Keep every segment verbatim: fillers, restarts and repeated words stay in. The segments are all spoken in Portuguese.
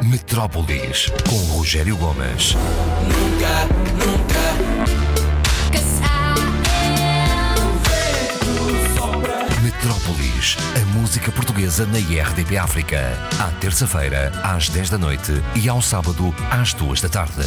Metrópolis, com Rogério Gomes. Nunca, nunca. Metrópolis, a música portuguesa na R D P África. À terça-feira, às dez da noite e ao sábado, às duas da tarde.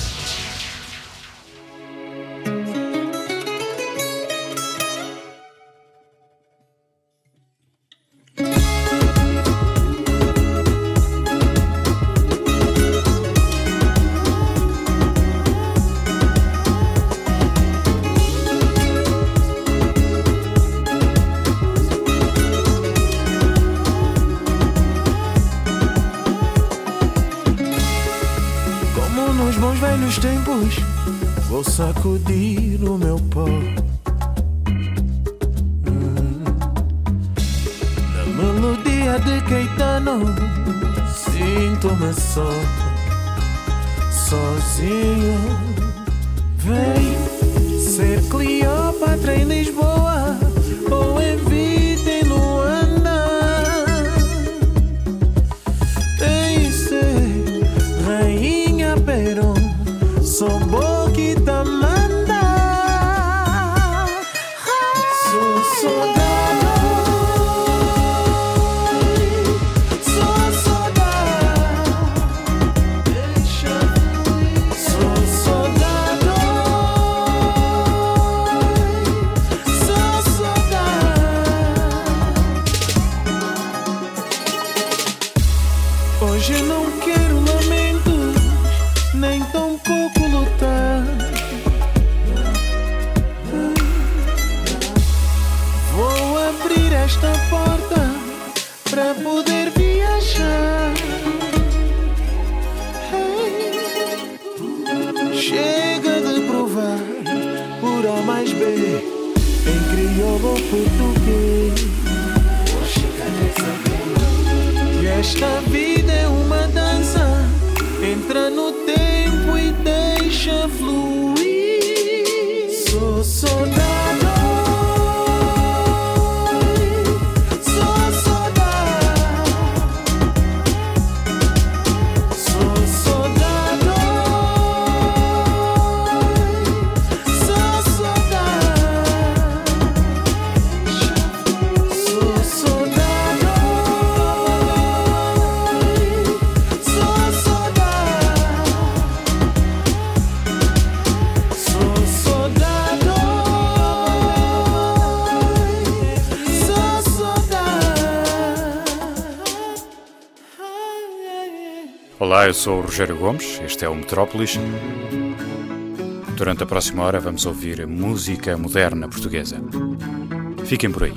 Vou sacudir o meu pó hum. Na melodia de Caetano sinto-me só, sozinho. Vem ser Cleópatra em Lisboa ou em Vita em Luanda. Tem ser Rainha Perón, sou Boquita Manda. Sou soldado, sou soldado, deixa fluir. Sou soldado, sou soldado. Hoje não quero lamentos, nem tão pouco lutar. Vou abrir esta porta para poder viajar. Chega de provar por A mais B em crioulo ou português. E esta vida é uma dança, entra no tempo e deixa fluir. Sou soldado, sou soldado, sou soldado, sou soldado, sou soldado, sou soldado. Sou soldado, sou soldado. Olá, eu sou o Rogério Gomes, este é o Metrópolis. Durante a próxima hora vamos ouvir música moderna portuguesa. Fiquem por aí.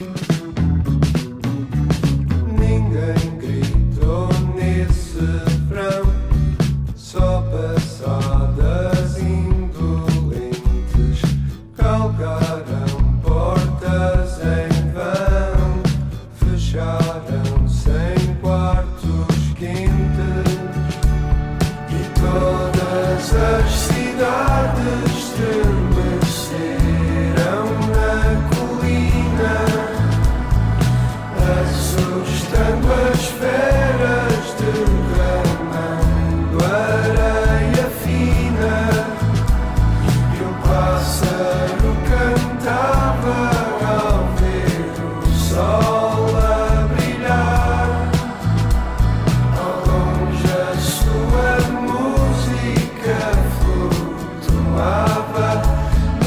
Ninguém gritou nesse verão, só passadas indolentes calcaram portas em vão, fecharam-se em quartos quentes e todas as cidades estremeceram na colina, assustando as feras, derramando areia fina. E o pássaro cantava ao ver o sol a brilhar. Ao longe a sua música flutuava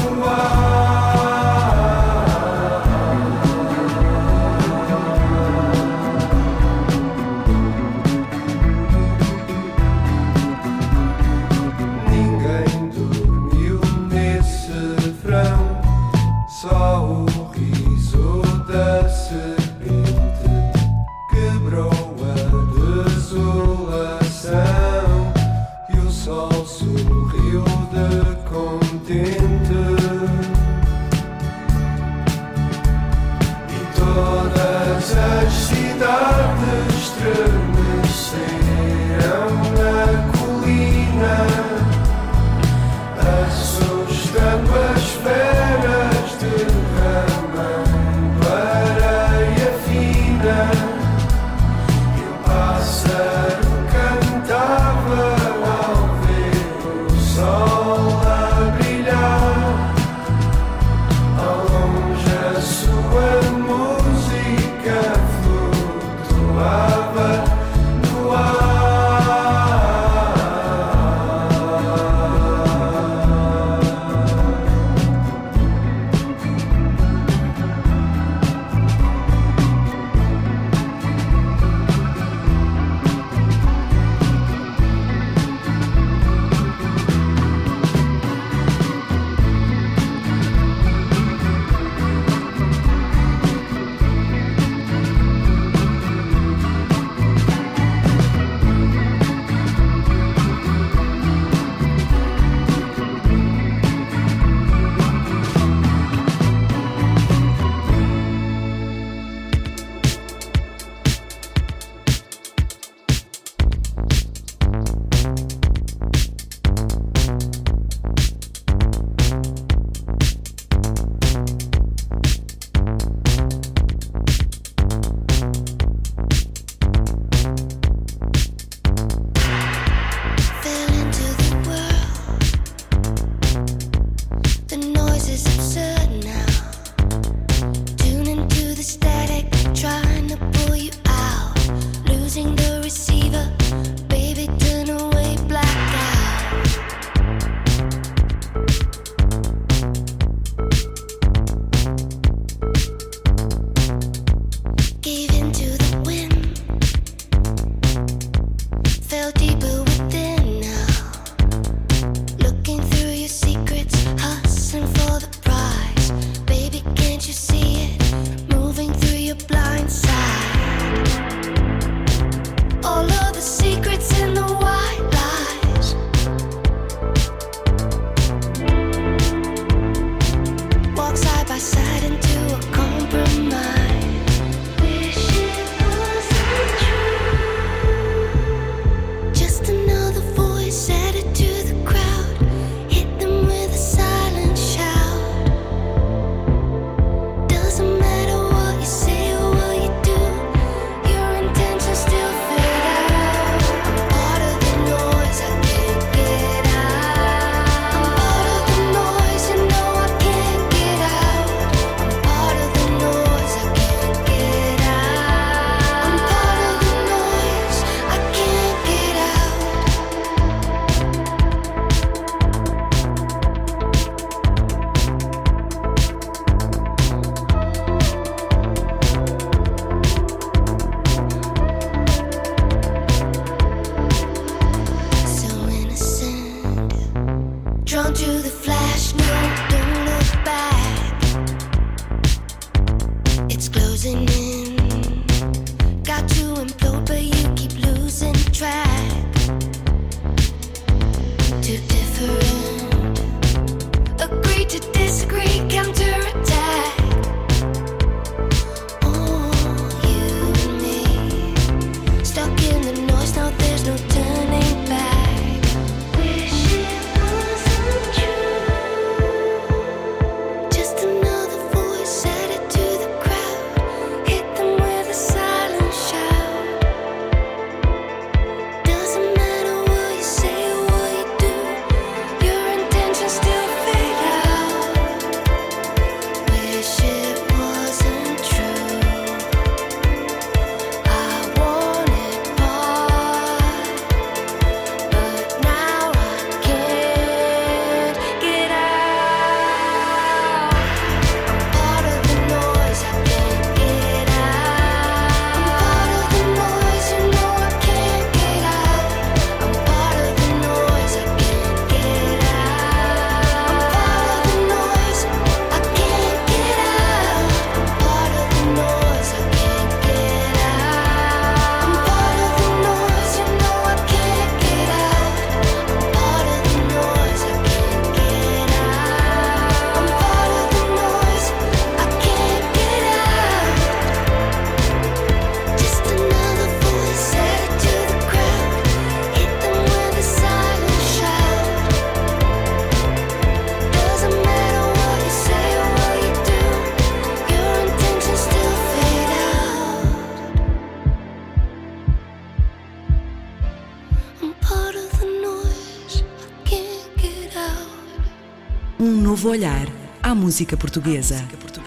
novo olhar à música portuguesa.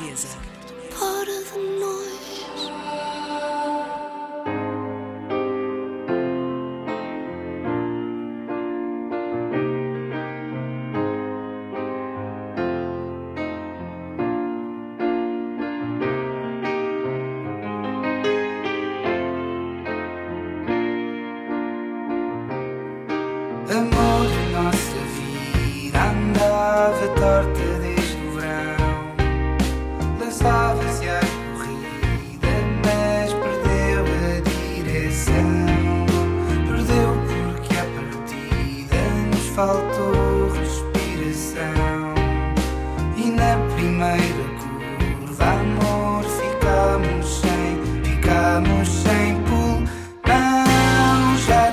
Amor, a nossa vida andava torta desde o verão. Lançava-se à corrida, mas perdeu a direção. Perdeu porque à partida nos faltou respiração. E na primeira curva, amor, ficámos sem, ficámos sem pulmão. Já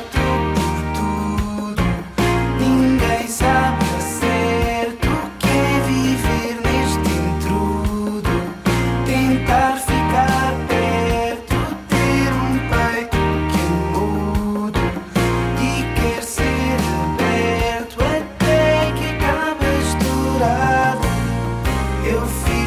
sabe ao certo o que é viver neste intrudo. Tentar ficar perto, ter um peito que é mudo e quer ser aberto até que acabe estourado. Eu fiz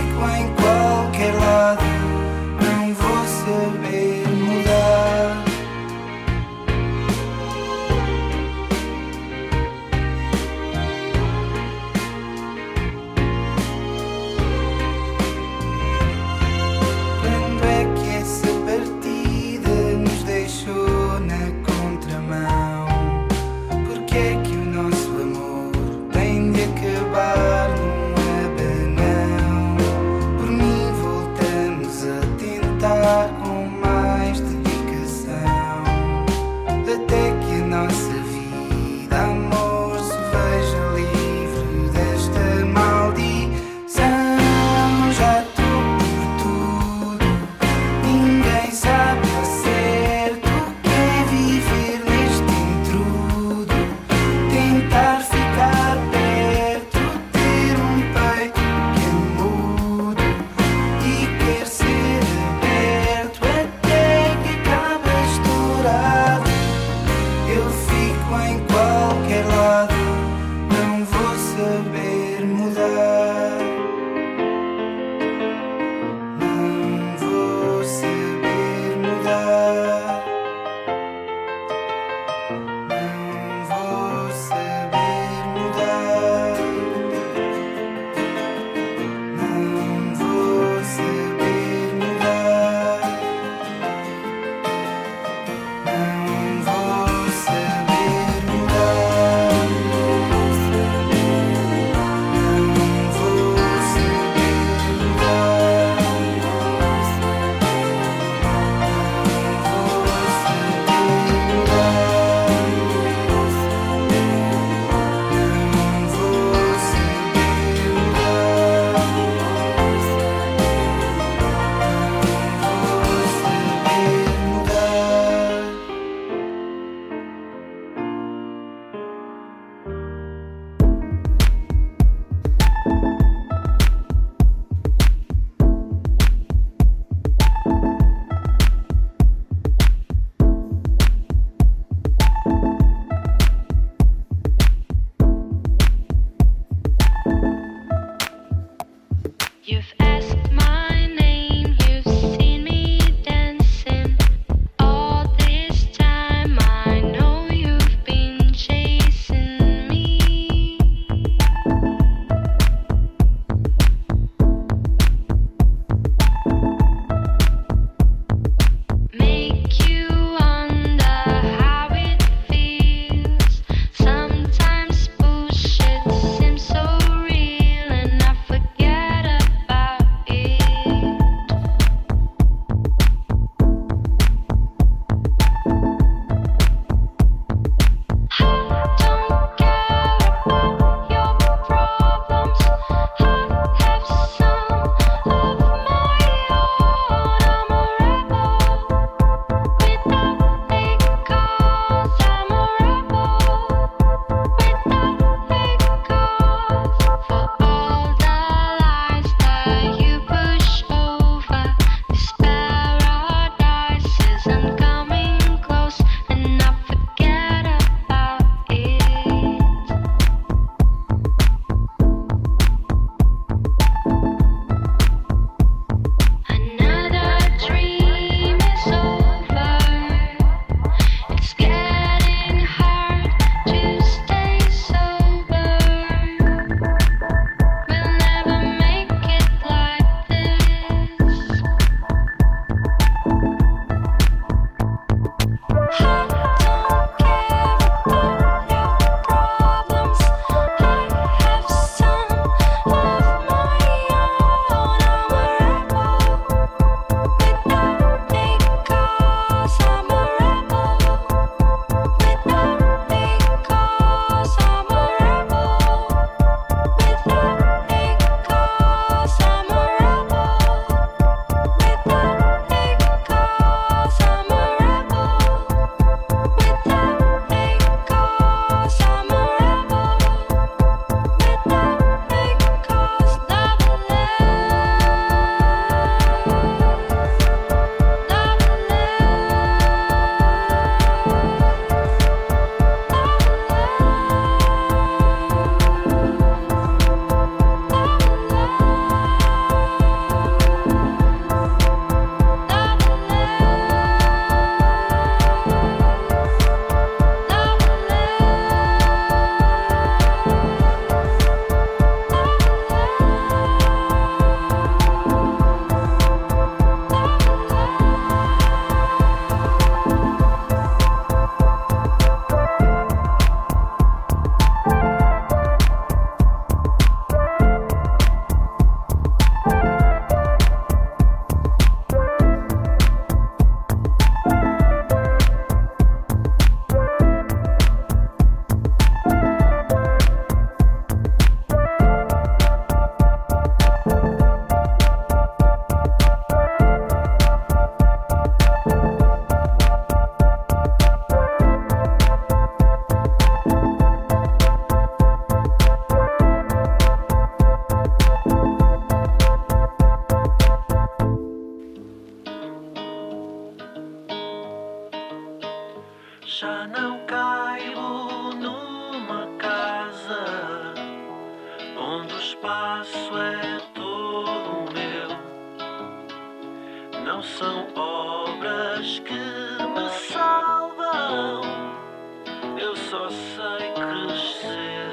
são obras que me salvam. Eu só sei crescer.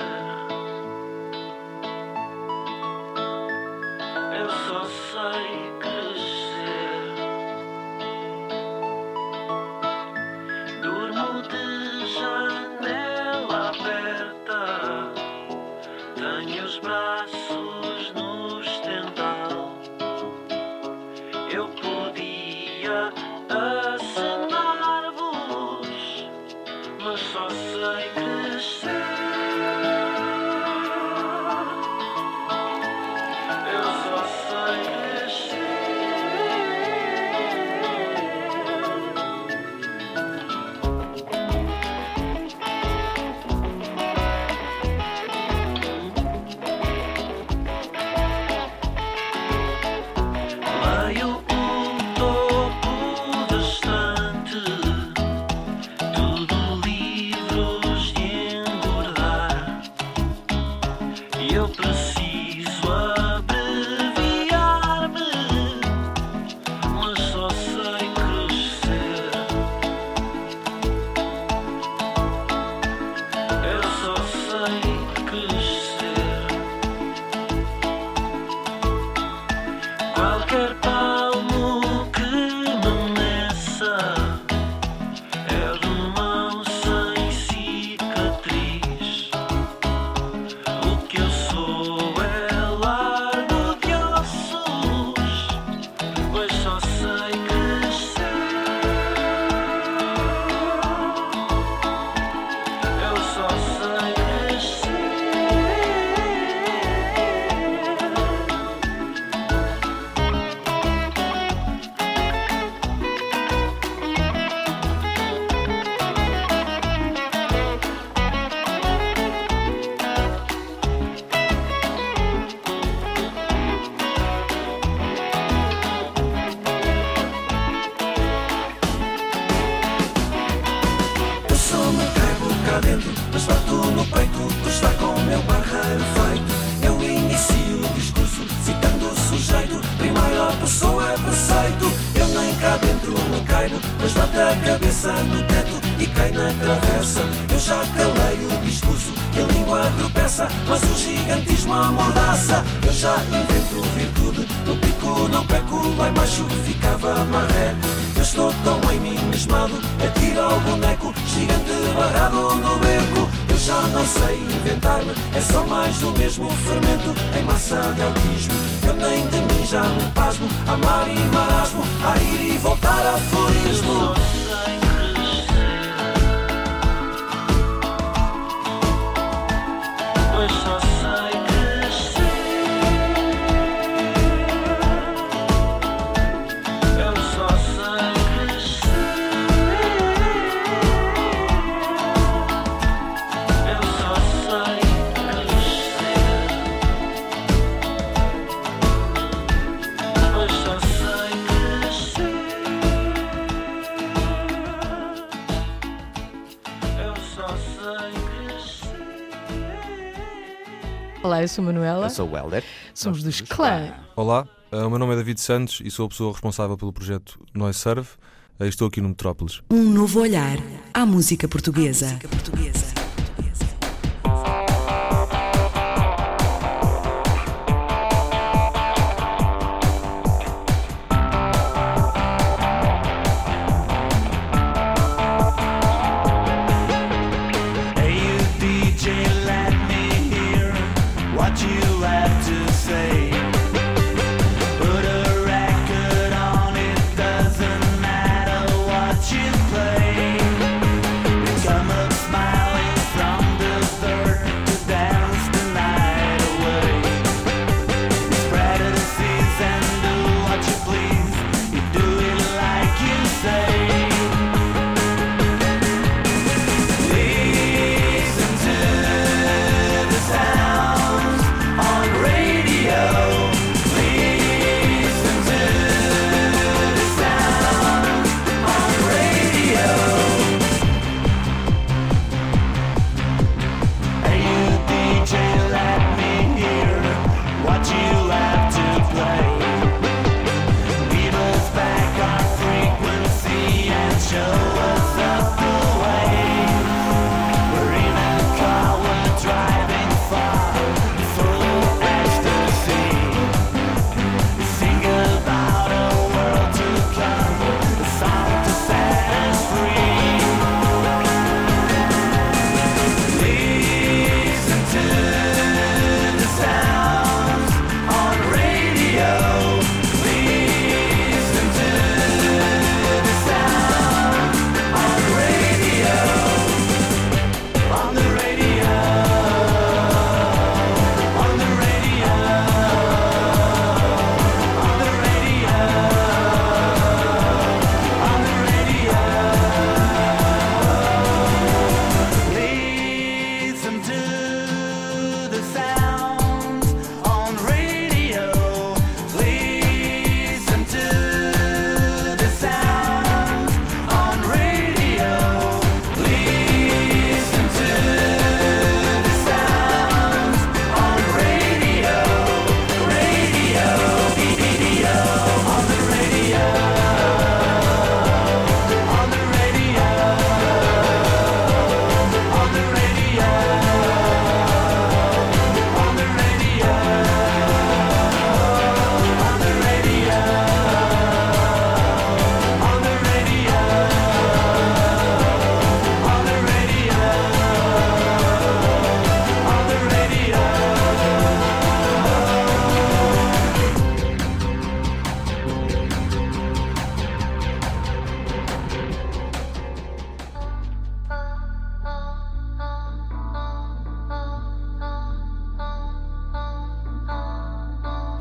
Eu só sei crescer. Durmo de janela aberta. Tenho os braços no estendal. Eu podia acenar-vos, mas só sei crescer. Eu só sei crescer. Leio o topo da estante, tudo livros de engordar. E eu preciso abreviar-me, mas só sei crescer. Eu só sei crescer. Qualquer palmo que me meça é de mão sem cicatriz. O que eu sou é largo de ossos, mas só sei crescer. Eu só sei crescer. Eu só me caibo cá dentro, mas bato no peito por estar com o meu barreiro feito. Eu inicio o discurso citando o sujeito, primeira pessoa é preceito. Eu nem cá dentro me caibo, mas bato a cabeça no teto e cai na travessa. Eu já calei o discurso e a língua tropeça, mas o gigantismo amordaça. Eu já invento virtude, no pico não peco, lá embaixo ficava marreco. Eu estou tão em mim mesmado, atiro ao boneco, gigante barrado no beco. Eu já não sei inventar-me, é só mais do mesmo fermento em massa de autismo. Eu nem de mim já me pasmo, amar e marasmo, a ir e voltar a aforismo. Eu só sei crescer. Eu só sei crescer. Eu só sei crescer. Eu só sei crescer. Eu só sei crescer. Olá, eu sou Manuela. Eu sou o Helder. Somos dos Clã. Olá, o meu nome é David Santos e sou a pessoa responsável pelo projeto Noise Serve. Estou aqui no Metrópolis. Um novo olhar à música portuguesa. Hey, you D J, let me hear what you have to say. Put a record on, it doesn't matter what you play. Come up smiling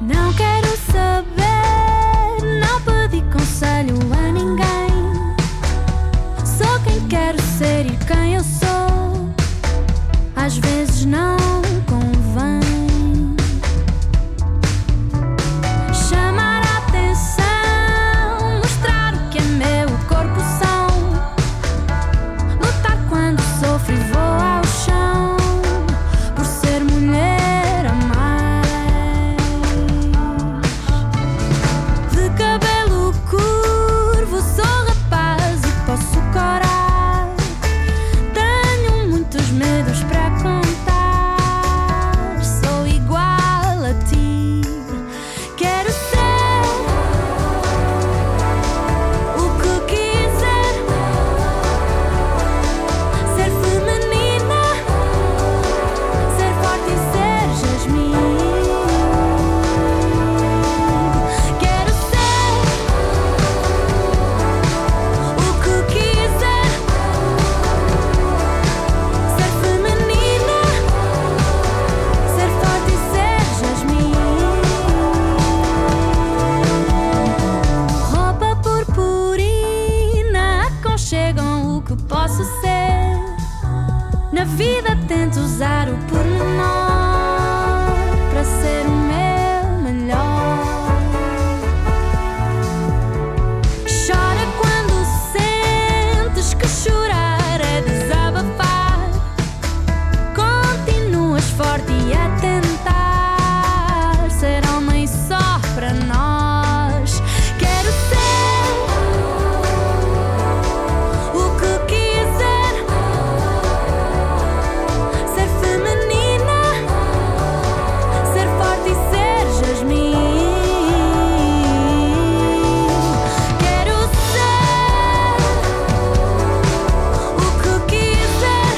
Não quero saber, não pedi conselho a ninguém. Sou quem quero ser e quem eu sou. Às vezes não convém chamar a atenção, mostrar o que é meu corpo são, lutar quando sofro e vou ao chão. Por ser mulher a mais, de cabelo curvo, sou rapaz e posso corar. Tenho muitos medos para contar. Sou igual a ti. Quero ser o que quiser, ser feminina, ser forte e ser Jasmine. Quero ser o que quiser, ser feminina, ser forte e ser Jasmine. Roupa purpurina aconchegam o que posso ser. Na vida tento usar o pormenor para ser o meu melhor. Chora quando sentes que chorar é desabafar. Continuas forte e a tentar ser homem só para nós. Quero ser o que quiser, ser feminina, ser forte e ser Jasmine. Quero ser o que quiser,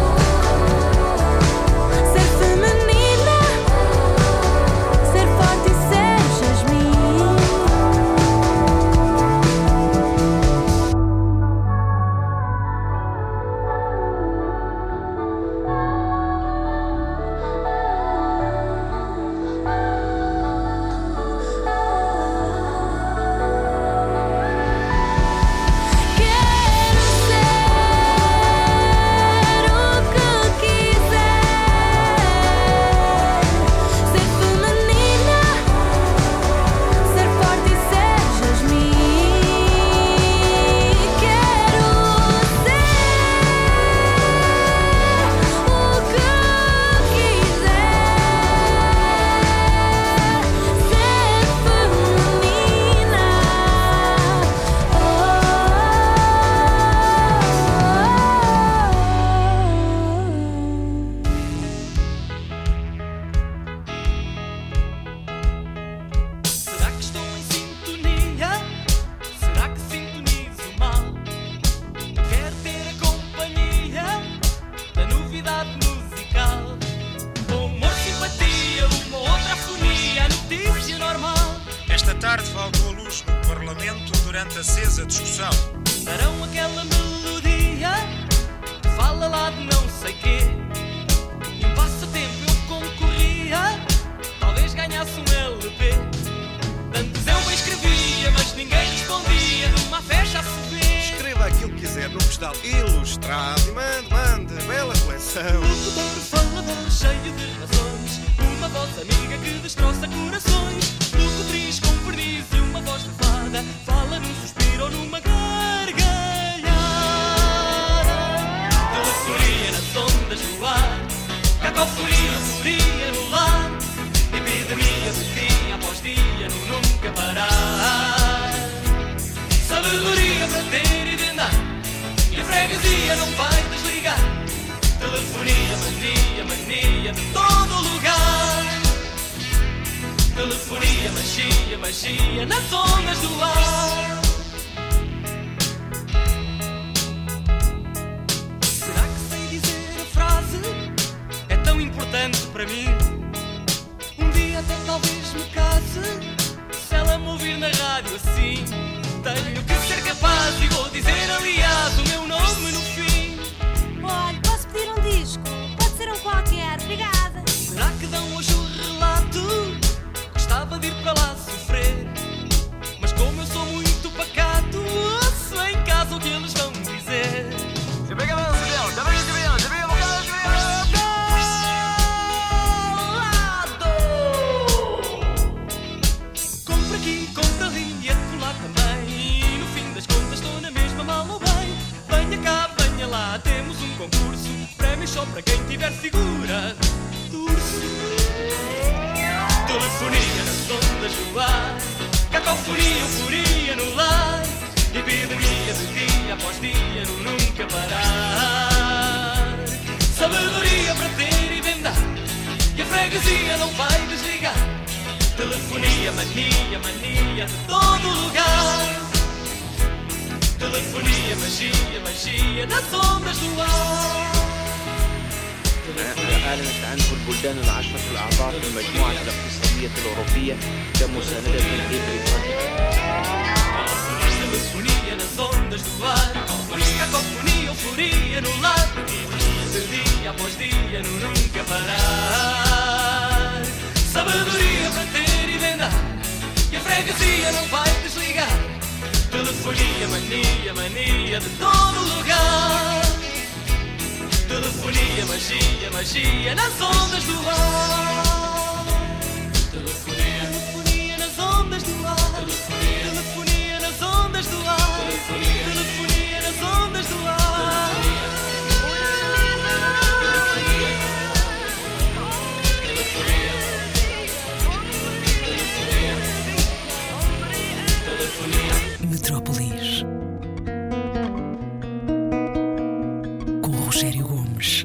ser feminina, ser forte e ser Jasmine. Quero ser o que quiser, ser feminina, ser forte e ser Jasmine. Quero ser o que quiser, ser feminina. Será que estou em sintonia? Será que sintonizo mal? Eu quero ter a companhia da novidade musical. Com humor, simpatia, uma outra afonia, a notícia normal. Esta tarde faltou a luz no Parlamento durante a acesa discussão. Darão aquela melodia que fala lá de não sei quê. E um passatempo eu concorria, talvez ganhasse um L P. Antes eu bem escrevia, mas ninguém respondia. Numa festa a se vê. Escreva aquilo que quiser no postal ilustrado e mande, mande, bela coleção. Locutor, falador, cheio de razões. Uma voz amiga que destroça corações. Locutriz com verniz e uma voz de fada. Fala num suspiro ou numa gargalhada. Telefonia nas ondas do ar. Cacofonia, euforia no lar. Epidemia de dia após dia no nunca parar. Sabedoria para ter e vendar. E a freguesia não vai desligar. Telefonia, mania, mania de todo lugar. Telefonia, magia, magia nas ondas do ar. Será que sei dizer a frase? É tão importante para mim. Um dia até talvez me case, se ela me ouvir na rádio assim. Tenho que ser capaz e vou dizer aliás o meu nome no fim. Olha, posso pedir um disco? Pode ser um qualquer, obrigada. Será que dão hoje o relato? Gostava tiver segura, urso. Telefonia nas ondas do ar, cacofonia, euforia no lar, epidemia de dia após dia no nunca parar. Sabedoria para ter e vendar, que a freguesia não vai desligar. Telefonia, mania, mania de todo lugar. Telefonia, magia, magia nas ondas do ar. أعلنت عنه البلدان العشرة الأعضاء في المجموعة الاقتصادية الأوروبية كمساندة لبريطانيا. Telefonia nas ondas do ar, cacofonia, euforia no lar, de dia após dia no nunca parar. Sabedoria para ter e vendar, que a freguesia não vai desligar. Telefonia, mania, mania de todo lugar. Telefonia, magia, magia nas ondas do ar. Telefonia, telefonia nas ondas do ar. Telefonia, telefonia nas ondas do ar. Telefonia, telefonia nas ondas do ar. Metrópolis com Rogério Gomes.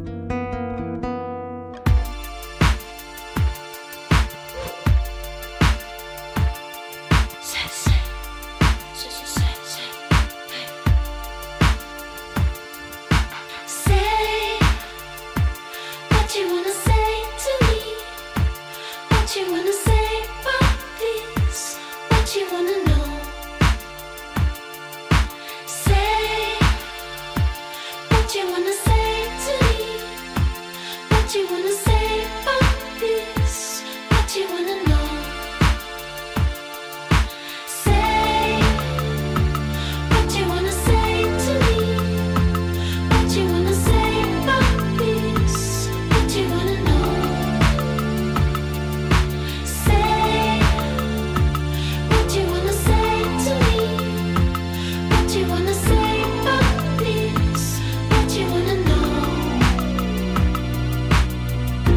What you wanna know?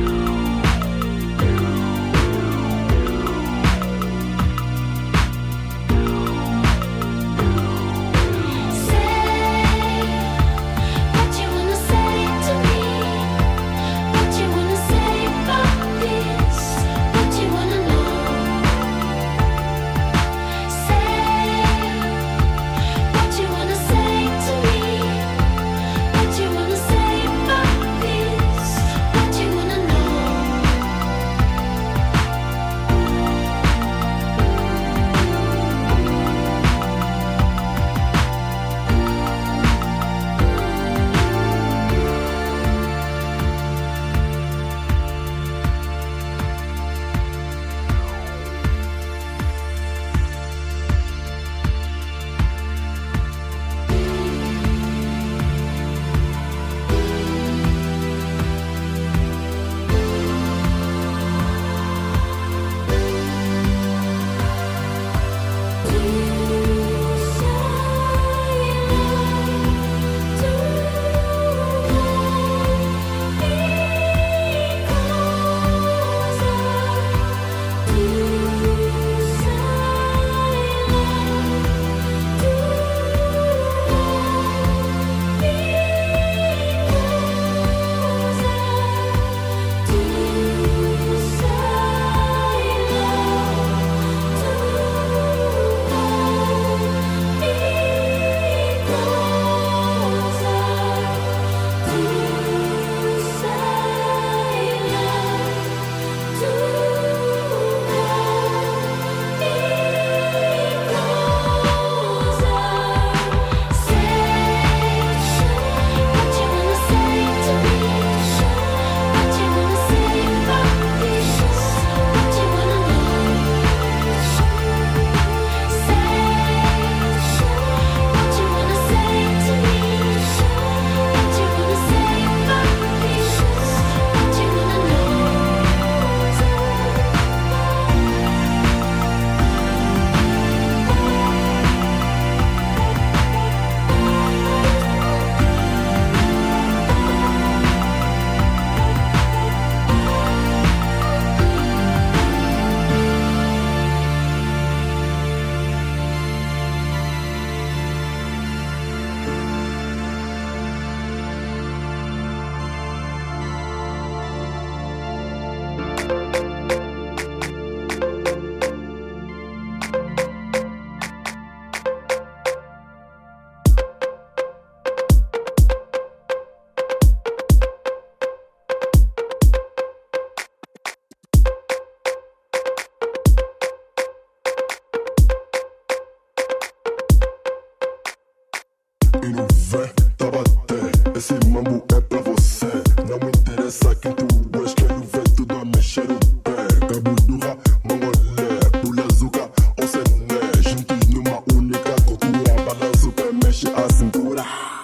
e não vê, tá bater. Esse mambo é pra você. Não me interessa quem tu és, quero ver tudo a mexer o pé. Cabo Durra, Mongolé, Pulazuca ou Sené. Juntos numa única cultura, balanço o pé, mexe a cintura.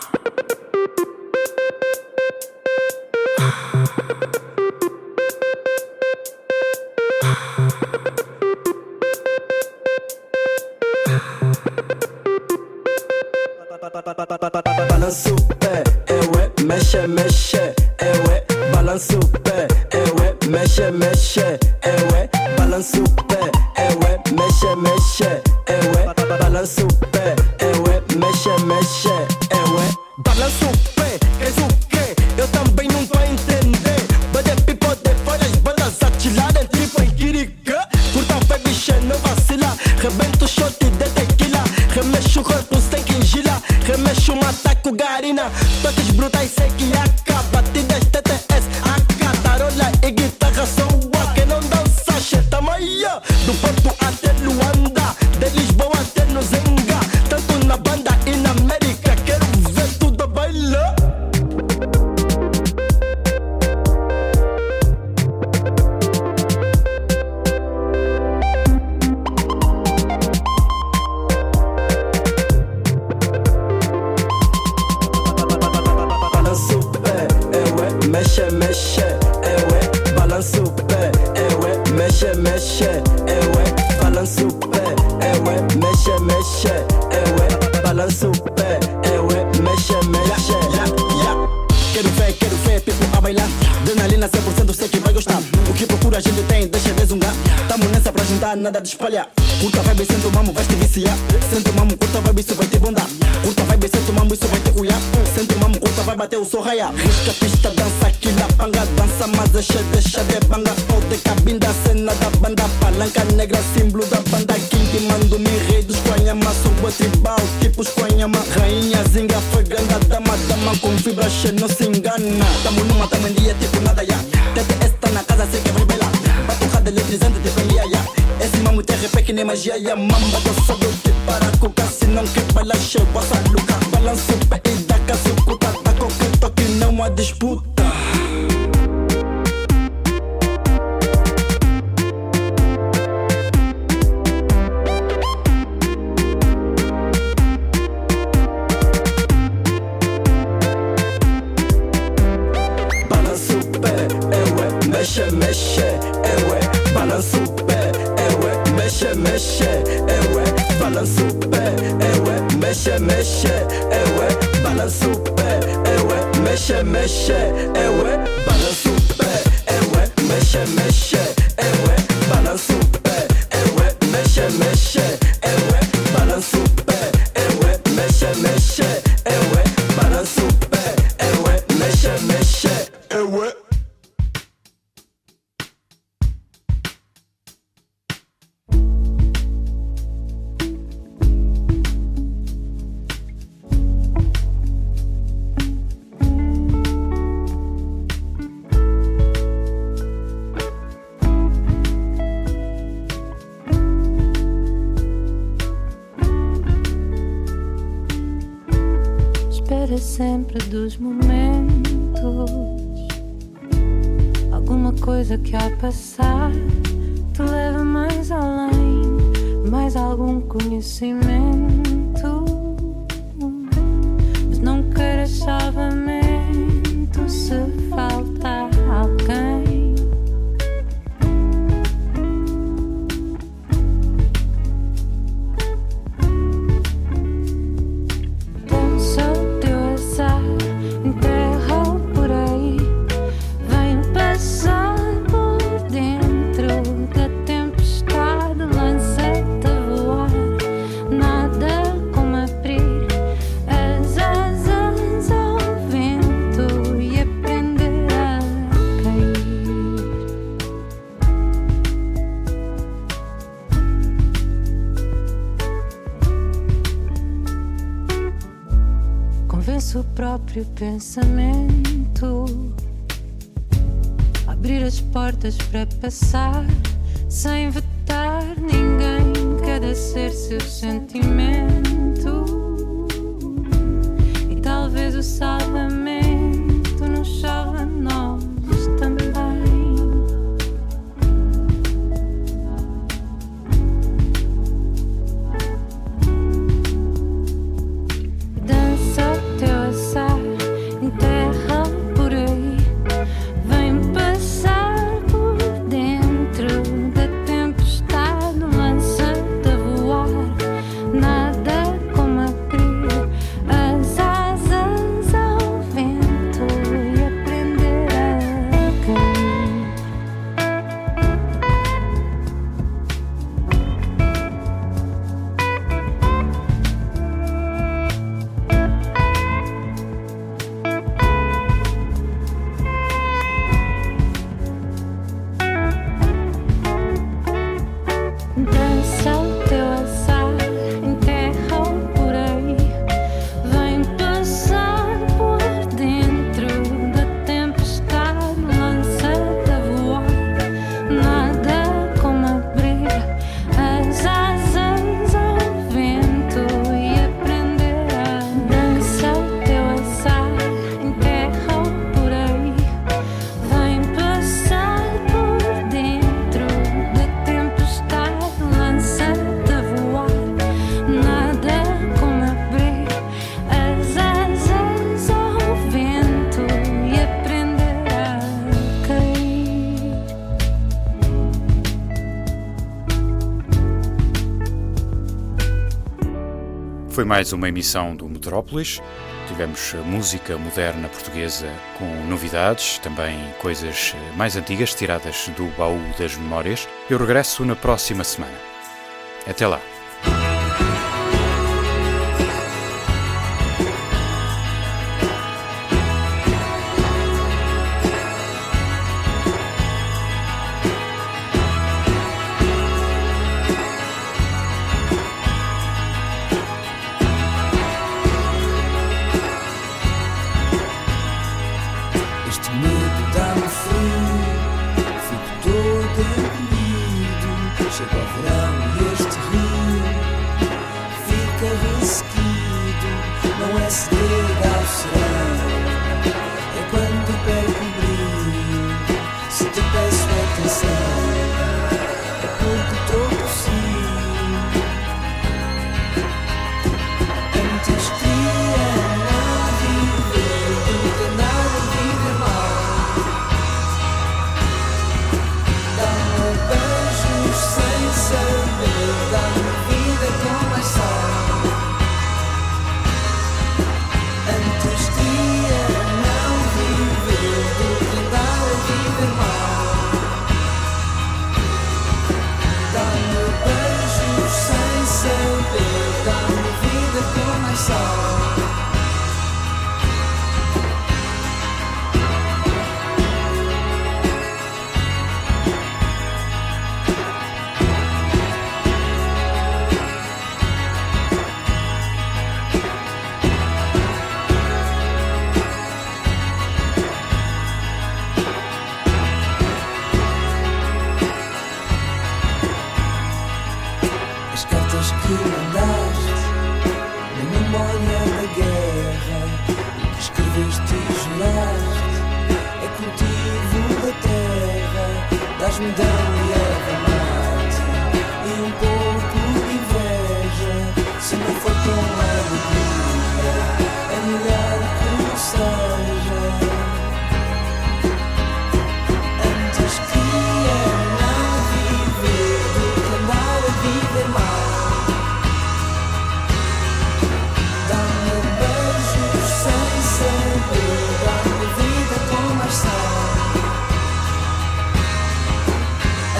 Balança o pé, eu é, mexe, mexe, eu é, balança o pé, eu é, mexe, mexe, eu é, balança o pé, eu é, mexe, mexe, eu é, balança o pé, eu é, mexe, mexe, eu é, balança o pé, queres o quê? Eu também não tô a entender. Bade pipo de várias bandas atilarem tripa em quirica. Curta vai biche, não vacila. Rebento shot de tequila. Remexo o corpo sem quingila. Remexo o mataco garina. Toques brutais sei que acaba. Batidas T T S, A K, tarola e guitarra são a que não dança, cheta maia. Do Porto até Luanda, de Lisboa até Nozenga. Tanto na banda e na América, quero ver tudo a bailar. Balança o pé, eu é, mexe, mexe, eu é, balança o pé, eu é, mexe, mexe, eu é, balança o pé, eu é, mexe, mexe, eu é, balança o pé, eu é, mexe, mexe. Quero ver, quero ver, people a bailar. Adrenalina cem por cento, sei que vai gostar. O que procura a gente tem, deixa de zungar. Tamo nessa pra juntar, nada de espalhar. Curta vibe, senta o mambo, vai te viciar. Senta o mambo, curta vibe, isso vai te bondar. Curta vibe, senta o mambo, isso vai te cuiar. Senta o mambo, curta vai bater o sol raiar. Risca a pista, dança aqui na panga. Dança, mas deixa, deixa de banga. Pode cabinda, cena da banda. Palanca negra, símbolo da banda. King, mando me rei dos Quanhama. Sou boa tribal, tipo os Quanhama. Rainha zinga, foi grande dama. Dama com fibra, che, não se engana. Tamo numa, tamo em dia, tipo nada, ya. T T S tá na casa, sei que vai bailar. Batucada eletrizante, tipo em lia, ya. Esse mambo tem repé que nem magia, ya. Mamba doçado, que para cuca. Se não quer bailar, cheio, passa luca. Balança o pé e dá casucuta. Tá qualquer toque, não há disputa. Balança o pé, eu é, mexe, mexe, eu é, balança o pé, eu é, mexe, mexe, eu é, balança o pé, eu é, mexe, mexe, eu é, balança o pé, eu é, mexe, mexe, eu é, balança o pé, eu é, mexe, mexe, eu é, balança o pé, eu é, mexe, mexe, eu é, balança o pé, eu é, mexe, mexe, eu é, balança o pé, eu é, mexe, mexe, eu é. Espera sempre dos momentos, alguma coisa que ao passar te leva mais além, mais algum conhecimento. Mas não queiras salvamento se falta alguém. O próprio pensamento, abrir as portas para passar, sem vetar ninguém, cada ser seu sentimento. o salvamento nos chove a nós também. Dança o teu assar, enterra por aí, vem passar por dentro da tempestade, lança-te a voar, nada como abrir as asas ao vento e aprender a cair. Dança o teu assar, enterra-o por aí, vem passar por dentro da tempestade, lança-te a voar, nada como abrir as asas ao vento e aprender a. Dança o teu assar, enterra-o por aí, vem passar por dentro da tempestade, lança-te a voar, nada como abrir as asas ao vento e aprender a cair. Foi mais uma emissão do Metrópolis. Tivemos música moderna portuguesa com novidades, também coisas mais antigas tiradas do baú das memórias. Eu regresso na próxima semana. Até lá. Este medo dá-me frio, fico todo encolhido. Chega ao verão e este rio fica ressequido. Não é segredo ao serão, é quando perco o brilho. Se te peço atenção, é porque estou possível. Antes queria não viver do que andar a viver mal. Dá-me beijos sem saber, dá-me vida com mais sal. Antes queria não viver do que andar a viver mal. Dá-me beijos sem saber, dá-me vida com mais sal. As cartas que mandaste na memória da guerra, o que escreveste e juraste é cultivo da terra. Dás-me dão e erva mate e um pouco de inveja. Se não for com alegria, é melhor que não seja. Antes queria não viver do que andar a viver mal. Dá-me beijos sem saber, dá-me vida com mais sal.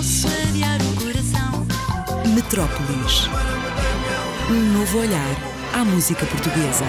posso adiar o coração. Metrópolis. Um novo olhar à música portuguesa.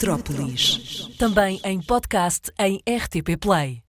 Metrópolis. Também em podcast em R T P Play.